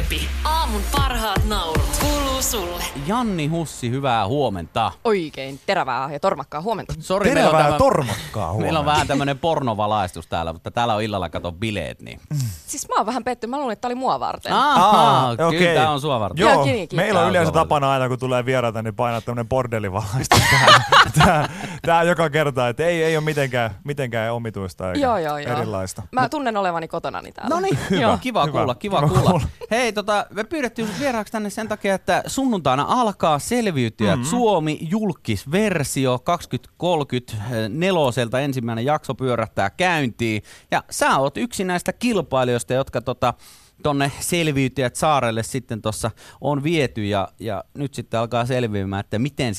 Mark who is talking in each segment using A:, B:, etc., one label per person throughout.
A: Radioköpi. Aamun parhaat naurut kuuluu sulle.
B: Janni Hussi, hyvää huomenta.
C: Oikein terävää ja tormakkaa huomenta.
B: Sori,
D: terävää ja tormakkaa huomenta.
B: Meillä on vähän tämmönen pornovalaistus täällä, mutta täällä on illalla kato bileet. Niin.
C: Siis mä oon vähän pettynyt. Mä luulin, että tää oli mua varten.
B: Kyllä
D: okei.
B: tää on sua varten.
D: Joo,
C: Kiitos.
D: meillä on yleensä tapana aina, kun tulee vieraita, niin painaa tämmönen bordellivalaistus tää joka kerta, että ei ole mitenkään omituista eikä
C: Joo.
D: erilaista.
C: Mä tunnen olevani kotonani täällä.
B: No niin, kiva kuulla. Hei, me pyydettiin vieraaksi tänne sen takia, että sunnuntaina alkaa Selviytyjät Suomi julkisversio 2034 ensimmäinen jakso pyörähtää käyntiin. Ja sä oot yksi näistä kilpailijoista, jotka tonne Selviytyjät saarelle sitten tuossa on viety ja nyt sitten alkaa selviämään, että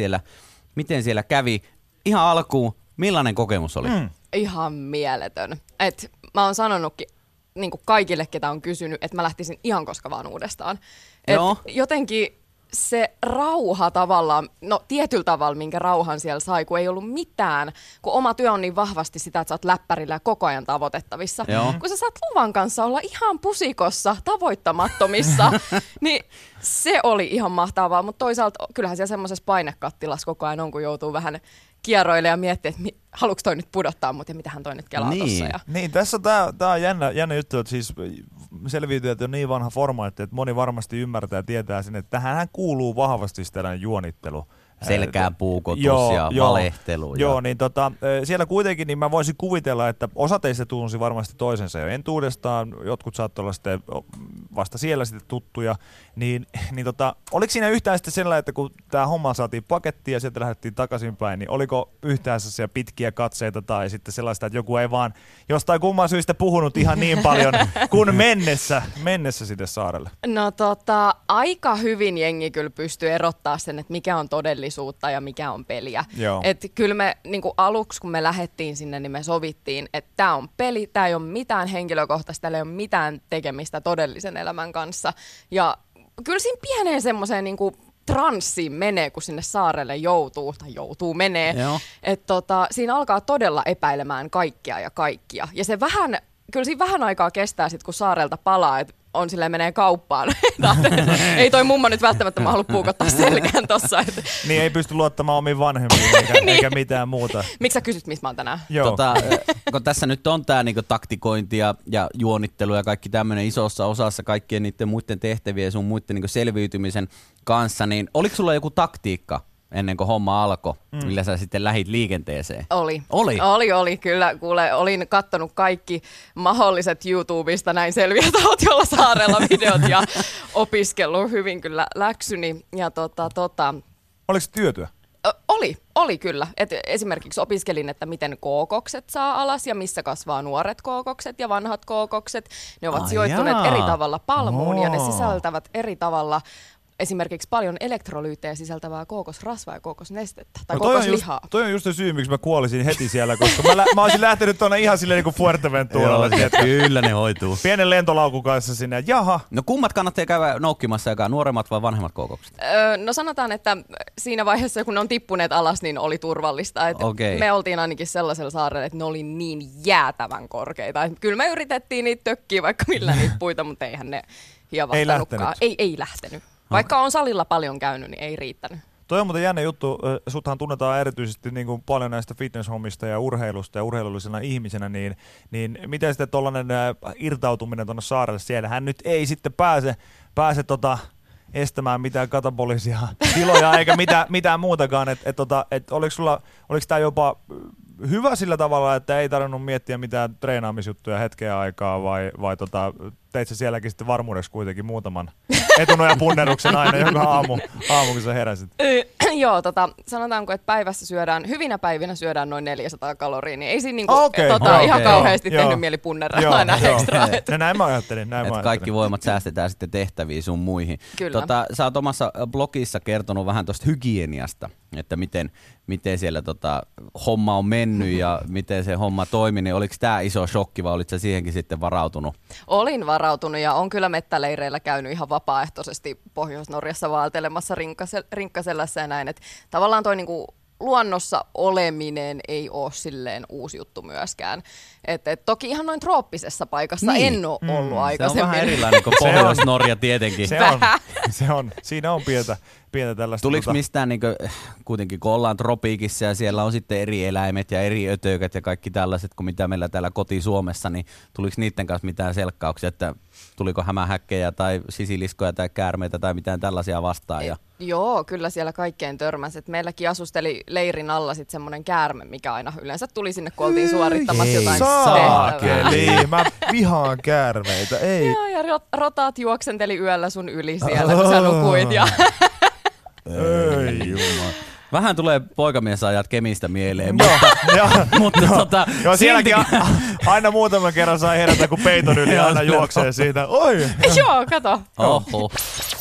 B: miten siellä kävi. Ihan alkuun, millainen kokemus oli?
C: Ihan mieletön. Et mä oon sanonutkin niin kuin kaikille, ketä on kysynyt, että mä lähtisin ihan koska vaan uudestaan. Et jotenkin se rauha tavallaan, no tietyllä tavalla, minkä rauhan siellä sai, kun ei ollut mitään, kun oma työ on niin vahvasti sitä, että sä oot läppärillä ja koko ajan tavoitettavissa.
B: Joo.
C: Kun sä saat luvan kanssa olla ihan pusikossa, tavoittamattomissa, niin se oli ihan mahtavaa, mutta toisaalta kyllähän siellä semmoisessa painekattilassa koko ajan on, kun joutuu vähän kierroilemaan ja miettiä, että haluatko toi nyt pudottaa mut ja mitähän toi nyt kelaa tossa.
D: Niin, tässä tää on jännä juttu, että siis Selviytyjät on niin vanha formaatti, että moni varmasti ymmärtää ja tietää sen, että tähän kuuluu vahvasti tällainen juonittelu.
B: Selkään puukotus ja valehtelu.
D: Joo, niin siellä kuitenkin niin mä voisin kuvitella, että osa teistä tunsi varmasti toisensa jo entuudestaan, jotkut saattoi olla sitten vasta siellä sitten tuttuja, niin oliko siinä yhtään sitten sellainen, että kun tämä homma saatiin pakettiin ja sieltä lähdettiin takaisinpäin, niin oliko yhtään sellaisia pitkiä katseita tai sitten sellaista, että joku ei vaan jostain kumman syystä puhunut ihan niin paljon kuin mennessä sinne saarelle?
C: No aika hyvin jengi kyllä pystyy erottaa sen, että mikä on todellisuutta ja mikä on peliä. Että kyllä me niinku aluksi, kun me lähdettiin sinne, niin me sovittiin, että tämä on peli, tämä ei ole mitään henkilökohtaista, täällä ei ole mitään tekemistä todellisen elämän kanssa. Ja kyllä siinä pieneen semmoiseen niinku transsiin menee, kun sinne saarelle menee. Että siinä alkaa todella epäilemään kaikkea ja kaikkia. Ja se kyllä siinä vähän aikaa kestää sitten, kun saarelta palaa, että on silleen menee kauppaan. Ei toi mummo nyt välttämättä mä halua puukottaa selkään tossa.
D: Niin ei pysty luottamaan omiin vanhempiin eikä mitään muuta.
C: Miksi sä kysyt, missä mä oon tänään?
B: Kun tässä nyt on tää niinku taktikointi ja juonittelu ja kaikki tämmöinen isossa osassa kaikkien niiden muiden tehtävien ja sun muiden niinku selviytymisen kanssa, niin oliko sulla joku taktiikka ennen kuin homma alkoi, millä sä sitten lähit liikenteeseen?
C: Oli. Kyllä, kuule, olin kattonut kaikki mahdolliset YouTubesta näin selviä tahot, jolla saarella videot ja opiskellut hyvin kyllä läksyni. Ja
D: Oliko se työtyö?
C: Oli kyllä. Et esimerkiksi opiskelin, että miten kookokset saa alas ja missä kasvaa nuoret kookokset ja vanhat kookokset. Ne ovat sijoittuneet eri tavalla palmuun ja ne sisältävät eri tavalla esimerkiksi paljon elektrolyyttejä sisältävää kookosrasvaa ja kookosnestettä tai kookoslihaa.
D: Toi on just se syy, miksi mä kuolisin heti siellä, koska mä olisin lähtenyt tuonne ihan silleen niin kuin Fuerteventuralle.
B: Kyllä ne hoituu.
D: Pienen lentolaukun kanssa sinne, jaha.
B: No kummat kannattaa käydä noukkimassa, joka nuoremmat vai vanhemmat kookokset?
C: No sanotaan, että siinä vaiheessa, kun ne on tippuneet alas, niin oli turvallista. Me oltiin ainakin sellaisella saarella, että ne oli niin jäätävän korkeita. Kyllä me yritettiin niitä tökkiä vaikka millään niitä puita, mutta eihän ne hievahtanutkaan. Ei lähtenyt. Vaikka on salilla paljon käynyt, niin ei riittänyt.
D: Toi on muuten jännä juttu. Suthan tunnetaan erityisesti niin kuin paljon näistä fitness-hommista ja urheilusta ja urheilullisena ihmisenä, niin miten sitten tuollainen irtautuminen tuonne saarelle? Siellähän nyt ei sitten pääse estämään mitään katabolisia tiloja eikä mitään muutakaan. Oliko tämä jopa hyvä sillä tavalla, että ei tarvinnut miettiä mitään treenaamisjuttuja hetkeä aikaa vai teit sä sielläkin sitten varmuudeksi kuitenkin muutaman etunojan punneruksen aina joka aamu kun sä heräsit?
C: Joo, sanotaanko, että hyvinä päivinä syödään noin 400 kaloria, niin ei siinä ihan kauheasti tehnyt mieli punneralla aina ekstra.
D: Näin mä ajattelin.
B: Kaikki voimat säästetään sitten tehtäviin sun muihin.
C: Kyllä.
B: Sä oot omassa blogissa kertonut vähän tuosta hygieniasta, että miten siellä homma on mennyt ja miten se homma toimi, niin oliko tämä iso shokki vai olitko sä siihenkin sitten varautunut?
C: Olin varautunut ja on kyllä mettäleireillä käynyt ihan vapaaehtoisesti Pohjois-Norjassa vaeltelemassa Rinkkasellässä ja näin. Et tavallaan toi niinku luonnossa oleminen ei ole silleen uusi juttu myöskään. Et toki ihan noin trooppisessa paikassa en ole ollut aikaisemmin.
B: Se on vähän erilainen kuin Pohjois-Norja tietenkin.
D: Se on. Siinä on pientä tällaista.
B: Tuliko mistään kuitenkin, kun ollaan tropiikissa ja siellä on sitten eri eläimet ja eri ötökät ja kaikki tällaiset kuin mitä meillä täällä koti-Suomessa, niin tuliko niiden kanssa mitään selkkauksia, että tuliko hämähäkkejä tai sisiliskoja tai käärmeitä tai mitään tällaisia vastaan?
C: Joo, kyllä siellä kaikkeen törmäsi. Meilläkin asusteli leirin alla sitten semmoinen käärme, mikä aina yleensä tuli sinne, kun oltiin suorittamassa jotain
D: tehtävää. Mä vihaan käärmeitä. Ei.
C: Joo, ja rotaat juoksenteli yöllä sun yli siellä, kun sä nukuit. Ja
D: ei jumala.
B: Vähän tulee poikamiesajat Kemistä mieleen,
D: mutta sielläkin aina muutaman kerran saa herätä, kun peiton yli aina juoksee siitä. Oi!
C: Joo, kato.
B: Oho.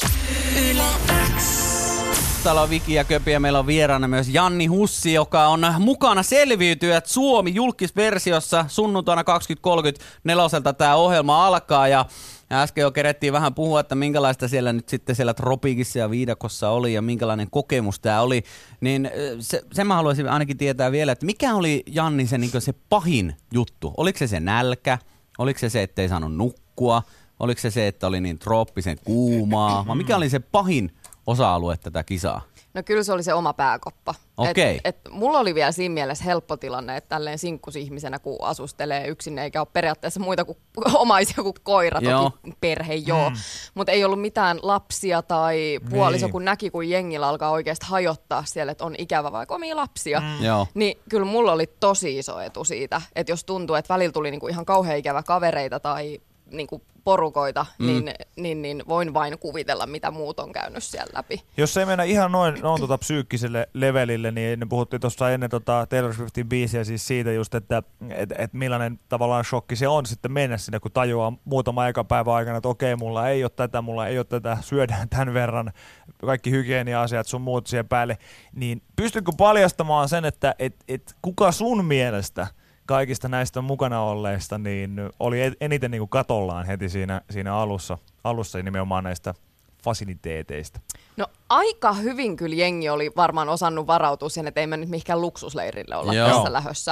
B: Täällä on Viki ja Köpi ja meillä on vieraana myös Janni Hussi, joka on mukana Selviytyjät Suomi julkisversiossa sunnuntaina 20.30 neloselta tämä ohjelma alkaa ja äsken jo kerettiin vähän puhua, että minkälaista siellä nyt sitten siellä tropiikissa ja viidakossa oli ja minkälainen kokemus tämä oli, niin sen mä haluaisin ainakin tietää vielä, että mikä oli Janni se pahin juttu? Oliko se nälkä? Oliko se ettei saanut nukkua? Oliko se että oli niin trooppisen kuumaa? Vai mikä oli se pahin osa-alue tätä kisaa?
C: No kyllä se oli se oma pääkoppa.
B: Okei.
C: Mulla oli vielä siinä mielessä helppo tilanne, että tälleen sinkkusihmisenä, kun asustelee yksin, eikä ole periaatteessa muita kuin omaisia kuin koira, toki perhe mutta ei ollut mitään lapsia tai puoliso, kun näki, kun jengillä alkaa oikeasti hajottaa siellä, että on ikävä vaikka omia lapsia. Niin kyllä mulla oli tosi iso etu siitä, että jos tuntuu, että välillä tuli niinku ihan kauhean ikävä kavereita tai niinku porukoita, niin voin vain kuvitella, mitä muut on käynyt siellä läpi.
D: Jos ei mennä ihan noin psyykkiselle levelille, niin puhuttiin tuossa ennen Taylor Swiftin biisiä siis siitä just, että millainen tavallaan shokki se on sitten mennä sinne, kun tajuaa muutama eka päivän aikana, että okei, mulla ei ole tätä, syödään tämän verran, kaikki hygienia-asiat sun muut siihen päälle, niin pystytkö paljastamaan sen, että kuka sun mielestä kaikista näistä mukana olleista niin oli eniten niin kuin katollaan heti siinä alussa nimenomaan näistä fasiliteeteista?
C: No aika hyvin kyllä jengi oli varmaan osannut varautua siihen, että ei me nyt mihinkään luksusleirille olla tässä lähdössä.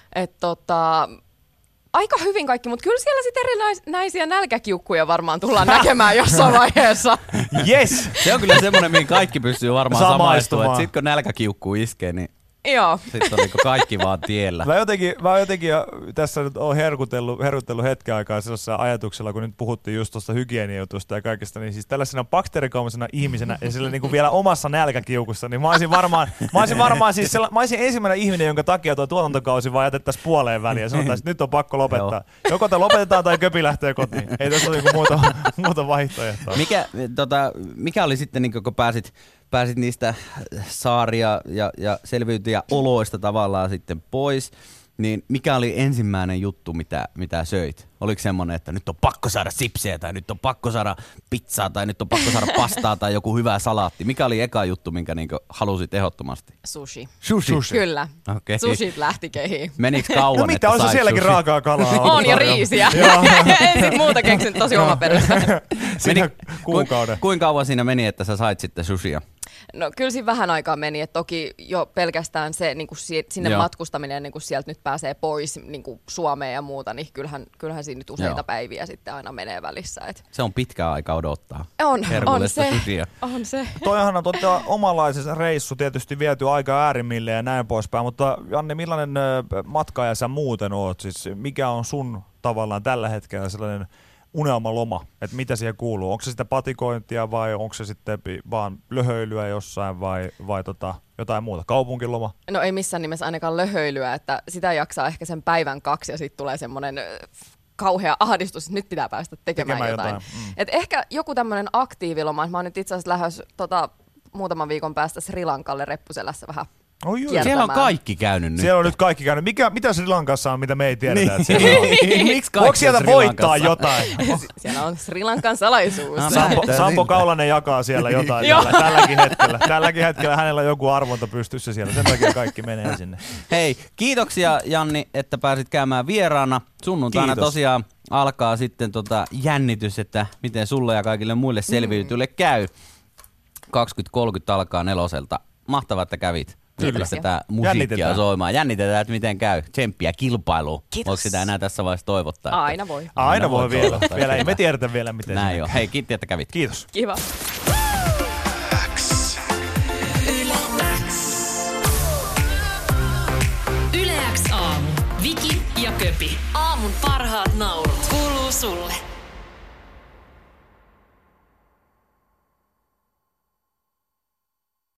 C: Aika hyvin kaikki, mutta kyllä siellä sitten erinäisiä nälkäkiukkuja varmaan tullaan näkemään jossain vaiheessa.
D: Yes!
B: Se on kyllä semmoinen, mihin kaikki pystyy varmaan samaistumaan. Sitten kun nälkäkiukku iskee, niin
C: joo.
B: Sitten on niin kaikki vaan tiellä.
D: Mä jotenkin tässä nyt olen herkutellut hetken aikaa sellaisella ajatuksella, kun nyt puhuttiin just tuosta hygieniajutusta ja kaikesta, niin siis tällaisena bakteerikaumisena ihmisenä ja sillä niin kuin vielä omassa nälkäkiukussa, niin mä olisin ensimmäinen ihminen, jonka takia tuo tuotantokausi vaan jätettäisiin puoleen väliin ja sanotaan, että nyt on pakko lopettaa. Joko te lopetetaan tai Köpi lähtee kotiin. Ei tässä ole niin muuta vaihtoehtoa.
B: Mikä oli sitten, niin kun pääsit niistä saaria ja selviytyjä oloista tavallaan sitten pois, niin mikä oli ensimmäinen juttu, mitä söit? Oliko semmoinen, että nyt on pakko saada sipsejä tai nyt on pakko saada pizzaa tai nyt on pakko saada pastaa tai joku hyvä salaatti? Mikä oli eka juttu, minkä niinku halusit ehdottomasti?
C: Sushi.
B: Sushi?
C: Kyllä.
B: Okay.
C: Sushit lähti kehiin.
B: Menikö kauan,
D: no mitä, on se sielläkin raakaa kalaa?
C: On ja riisiä. En sit muuta keksinyt, tosi omaperäistä.
D: Kuukauden.
B: Kuinka kauan siinä meni, että sä sait sitten sushia?
C: No kyllä siinä vähän aikaa meni, että toki jo pelkästään se niin kuin sinne matkustaminen, niin kuin sieltä nyt pääsee pois niin kuin Suomeen ja muuta, niin kyllähän siinä nyt useita päiviä sitten aina menee välissä.
B: Se on pitkä aika odottaa.
C: On se.
D: Toihan on omanlaisessa reissu tietysti viety aika äärimmille ja näin poispäin, mutta Janne, millainen matkaaja sä muuten oot? Siis mikä on sun tavallaan tällä hetkellä sellainen unelmaloma, että mitä siihen kuuluu? Onko se sitä patikointia vai onko se sitten vaan löhöilyä jossain vai jotain muuta? Kaupunkiloma?
C: No ei missään nimessä ainakaan löhöilyä, että sitä jaksaa ehkä sen päivän 2 ja sitten tulee semmoinen kauhea ahdistus, että nyt pitää päästä tekemään jotain. Et ehkä joku tämmöinen aktiiviloma, mä oon nyt itse asiassa lähdössä muutaman viikon päästä Sri Lankalle reppuselässä vähän.
B: Siellä on kaikki käynyt nyt.
D: Siellä on nyt kaikki käynyt. Mitä Sri Lankassa on, mitä me ei tiedetä?
B: Voiko
D: sieltä voittaa jotain?
C: Siellä on Sri Lankan salaisuus.
D: Sampo Kaulanen jakaa siellä jotain tälläkin hetkellä hänellä on joku arvonta pystyssä siellä. Sen takia kaikki menee sinne.
B: Hei, kiitoksia Janni, että pääsit käymään vieraana. Sunnuntaina tosiaan alkaa sitten jännitys, että miten sulle ja kaikille muille selviytyille käy. 20.30 alkaa 4:00. Mahtavaa, että kävit. Tätä musiikkia soimaan. Jännitetään, että miten käy. Tsemppiä kilpailuun. Voiko sitä enää tässä vaiheessa toivottaa?
C: Aina voi.
D: Aina voi vielä. Ei me tiedetä vielä, miten
B: näin jo. Hei, kiitti, että kävit.
D: Kiitos.
C: Kiva.
A: Yle X aamu. Viki ja Köpi. Aamun parhaat naurut.